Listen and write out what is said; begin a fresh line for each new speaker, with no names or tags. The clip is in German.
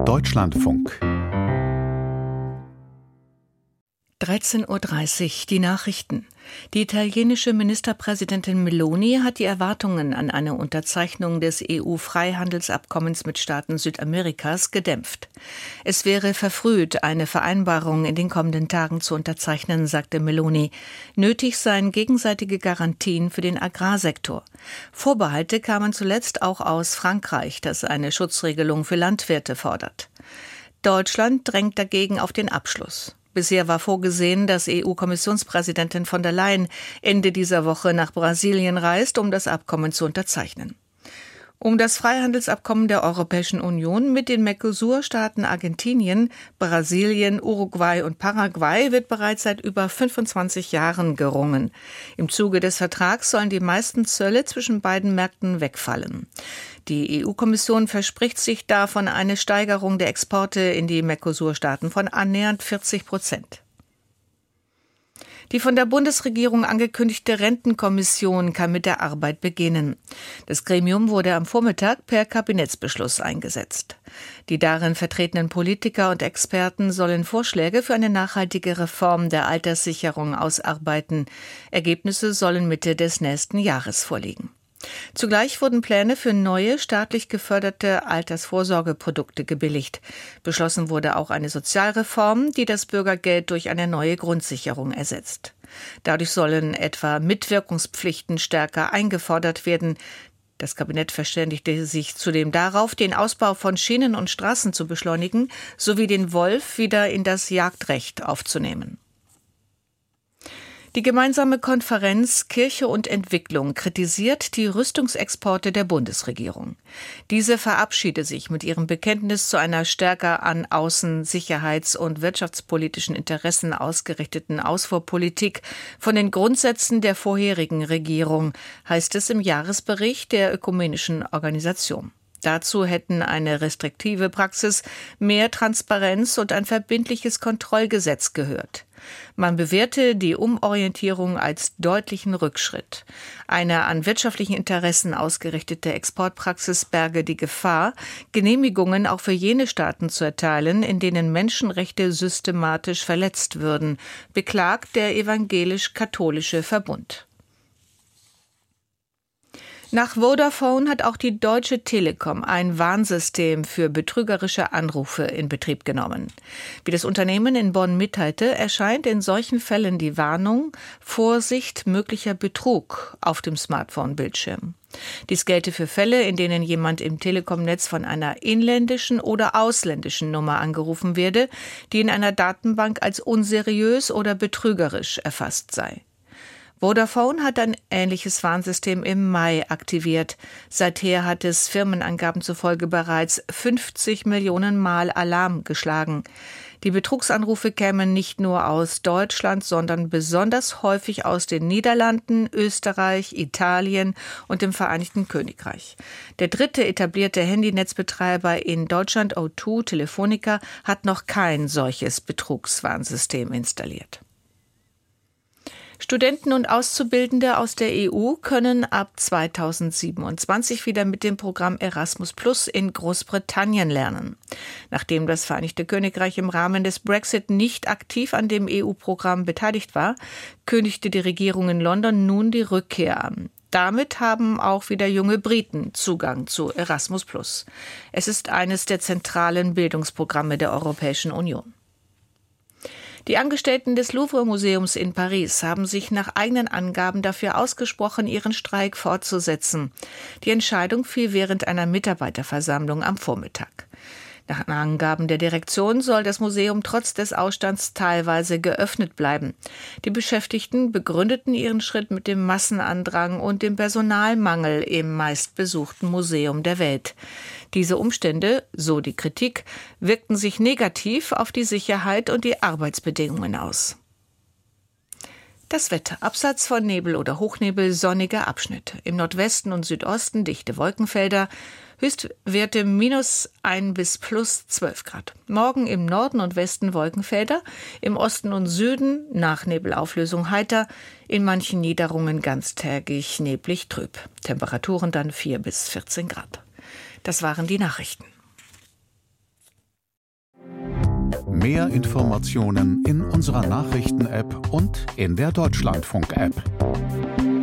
Deutschlandfunk
13:30 Uhr, die Nachrichten. Die italienische Ministerpräsidentin Meloni hat die Erwartungen an eine Unterzeichnung des EU-Freihandelsabkommens mit Staaten Südamerikas gedämpft. Es wäre verfrüht, eine Vereinbarung in den kommenden Tagen zu unterzeichnen, sagte Meloni. Nötig seien gegenseitige Garantien für den Agrarsektor. Vorbehalte kamen zuletzt auch aus Frankreich, das eine Schutzregelung für Landwirte fordert. Deutschland drängt dagegen auf den Abschluss. Bisher war vorgesehen, dass EU-Kommissionspräsidentin von der Leyen Ende dieser Woche nach Brasilien reist, um das Abkommen zu unterzeichnen. Um das Freihandelsabkommen der Europäischen Union mit den Mercosur-Staaten Argentinien, Brasilien, Uruguay und Paraguay wird bereits seit über 25 Jahren gerungen. Im Zuge des Vertrags sollen die meisten Zölle zwischen beiden Märkten wegfallen. Die EU-Kommission verspricht sich davon eine Steigerung der Exporte in die Mercosur-Staaten von annähernd 40%. Die von der Bundesregierung angekündigte Rentenkommission kann mit der Arbeit beginnen. Das Gremium wurde am Vormittag per Kabinettsbeschluss eingesetzt. Die darin vertretenen Politiker und Experten sollen Vorschläge für eine nachhaltige Reform der Alterssicherung ausarbeiten. Ergebnisse sollen Mitte des nächsten Jahres vorliegen. Zugleich wurden Pläne für neue staatlich geförderte Altersvorsorgeprodukte gebilligt. Beschlossen wurde auch eine Sozialreform, die das Bürgergeld durch eine neue Grundsicherung ersetzt. Dadurch sollen etwa Mitwirkungspflichten stärker eingefordert werden. Das Kabinett verständigte sich zudem darauf, den Ausbau von Schienen und Straßen zu beschleunigen, sowie den Wolf wieder in das Jagdrecht aufzunehmen. Die gemeinsame Konferenz Kirche und Entwicklung kritisiert die Rüstungsexporte der Bundesregierung. Diese verabschiedet sich mit ihrem Bekenntnis zu einer stärker an außen-, sicherheits- und wirtschaftspolitischen Interessen ausgerichteten Ausfuhrpolitik von den Grundsätzen der vorherigen Regierung, heißt es im Jahresbericht der Ökumenischen Organisation. Dazu hätten eine restriktive Praxis, mehr Transparenz und ein verbindliches Kontrollgesetz gehört. Man bewährte die Umorientierung als deutlichen Rückschritt. Eine an wirtschaftlichen Interessen ausgerichtete Exportpraxis berge die Gefahr, Genehmigungen auch für jene Staaten zu erteilen, in denen Menschenrechte systematisch verletzt würden, beklagt der Evangelisch-Katholische Verbund. Nach Vodafone hat auch die Deutsche Telekom ein Warnsystem für betrügerische Anrufe in Betrieb genommen. Wie das Unternehmen in Bonn mitteilte, erscheint in solchen Fällen die Warnung Vorsicht möglicher Betrug auf dem Smartphone-Bildschirm. Dies gelte für Fälle, in denen jemand im Telekom-Netz von einer inländischen oder ausländischen Nummer angerufen werde, die in einer Datenbank als unseriös oder betrügerisch erfasst sei. Vodafone hat ein ähnliches Warnsystem im Mai aktiviert. Seither hat es Firmenangaben zufolge bereits 50 Millionen Mal Alarm geschlagen. Die Betrugsanrufe kämen nicht nur aus Deutschland, sondern besonders häufig aus den Niederlanden, Österreich, Italien und dem Vereinigten Königreich. Der dritte etablierte Handynetzbetreiber in Deutschland, O2 Telefonica, hat noch kein solches Betrugswarnsystem installiert. Studenten und Auszubildende aus der EU können ab 2027 wieder mit dem Programm Erasmus Plus in Großbritannien lernen. Nachdem das Vereinigte Königreich im Rahmen des Brexit nicht aktiv an dem EU-Programm beteiligt war, kündigte die Regierung in London nun die Rückkehr an. Damit haben auch wieder junge Briten Zugang zu Erasmus Plus. Es ist eines der zentralen Bildungsprogramme der Europäischen Union. Die Angestellten des Louvre-Museums in Paris haben sich nach eigenen Angaben dafür ausgesprochen, ihren Streik fortzusetzen. Die Entscheidung fiel während einer Mitarbeiterversammlung am Vormittag. Nach Angaben der Direktion soll das Museum trotz des Ausstands teilweise geöffnet bleiben. Die Beschäftigten begründeten ihren Schritt mit dem Massenandrang und dem Personalmangel im meistbesuchten Museum der Welt. Diese Umstände, so die Kritik, wirkten sich negativ auf die Sicherheit und die Arbeitsbedingungen aus. Das Wetter. Abseits von Nebel oder Hochnebel sonnige Abschnitte. Im Nordwesten und Südosten dichte Wolkenfelder. Höchstwerte -1 bis +12 Grad. Morgen im Norden und Westen Wolkenfelder. Im Osten und Süden nach Nebelauflösung heiter. In manchen Niederungen ganztägig neblig trüb. Temperaturen dann 4 bis 14 Grad. Das waren die Nachrichten.
Mehr Informationen in unserer Nachrichten-App und in der Deutschlandfunk-App.